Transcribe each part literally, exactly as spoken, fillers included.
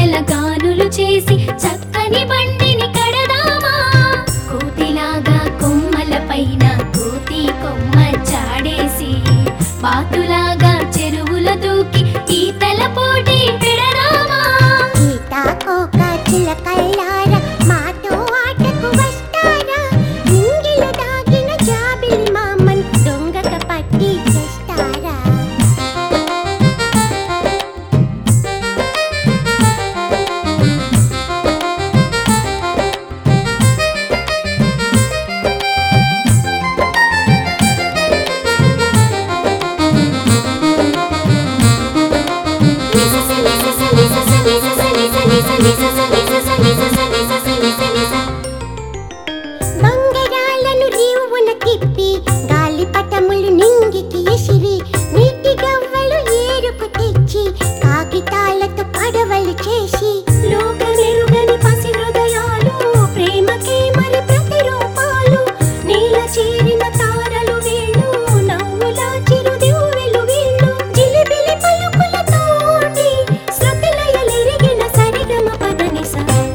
కాయల గానులు చేసి చక్కని బండిని కడదామా కోతిలాగా కొమ్మల పైన కోతి కొమ్మ చాడేసి బాతులాగా చెరువుల దూకి ఈతల పోటీ పెడదామా సీతాకోక చిలకల్లారా మాతో ఆటకు వస్తారా నింగిలో దాగిన జాబిలి మామన్ దొంగక పట్టి చేస్తారా బంగారాలను రీవున తిప్పి గాలిపటములు నింగికి ఎసిరి నీటి గవ్వలు ఏరుకు తెచ్చి కాగితాలతో పడవలు చేసి లోకమెరుగని పసి హృదయాలు ప్రేమకే మరి ప్రతిరూపాలు నీల చేరిన తారలు వీళ్ళు నవ్వుల చిరుదివ్వెలు వీళ్ళు జిలిబిలి పలుకులతోటి శృతిలయలెరిగిన సరిగమ పదనిస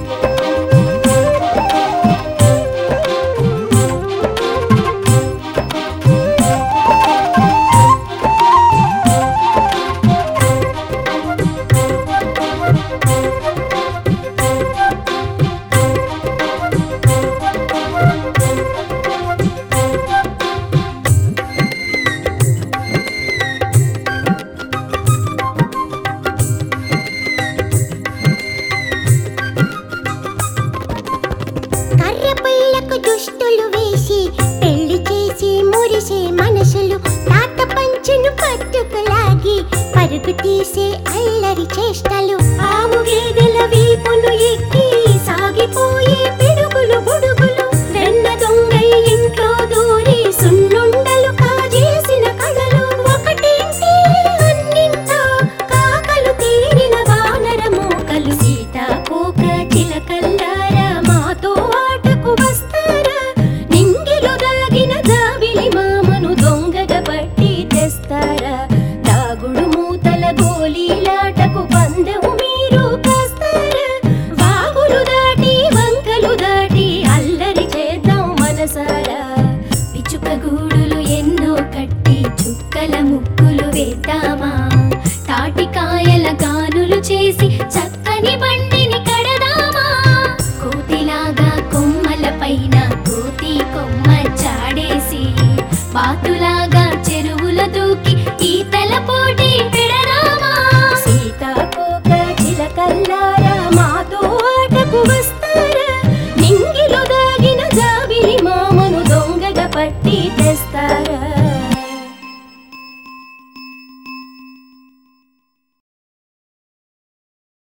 కర్ర పుల్లకు దుస్తులు వేసి పెళ్లి చేసి మురిసే మనసులు తాత పంచును పట్టుకులాగి పరుగు తీసే అల్లరి చేష్టలు ఆవు గేదెల వీపును ఎక్కి సాగిపోయే పిడుగులు బుడుగులు వెన్న దొంగై ఇంట్లో దూరి సున్నుండలు కాజేసిన కళలు ఒకటేంటి అన్నింటా కాకలు తీరిన వానర మోకలు సీతాకోక చిలకల్లారా మాతో ఆటకు వస్తారా నింగిలో దాగిన జాబిలి మామను దొంగగా పట్టి తెస్తారా దాగుడు మూతల గోలీలాటకు పందెం మీరు కాస్తారా వాగులు దాటి వంకలు దాటి అల్లరి చేద్దాం మనసారా పిచుక గూడులు ఎన్నో కట్టి చుక్కల ముక్కులు వేద్దామా తాటికాయల గానులు చేసి చక్కని బండిని కడదామా కోతిలాగా కొమ్మల పైన కోతి కొమ్మ చాడేసి బాతులాగా చెరువుల దూకి ఈతల పోటీ పెడదామా సీతాకోక చిలకల్లారా మాతో ఆటకు వస్తారా నింగిలో దాగిన జాబిలి మామను దొంగగా పట్టి తెస్తారా